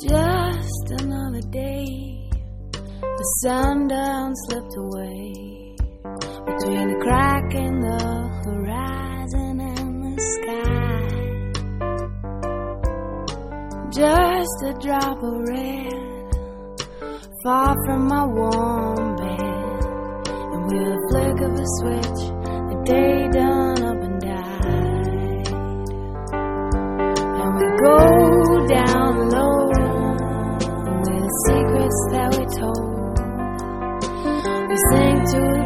Just another day, the sundown slipped away between the crack in the horizon and the sky. Just a drop of red, far from my warm bed, and with a flick of a switch, the day done up and died. And we go down low with the secrets that we told. We sing to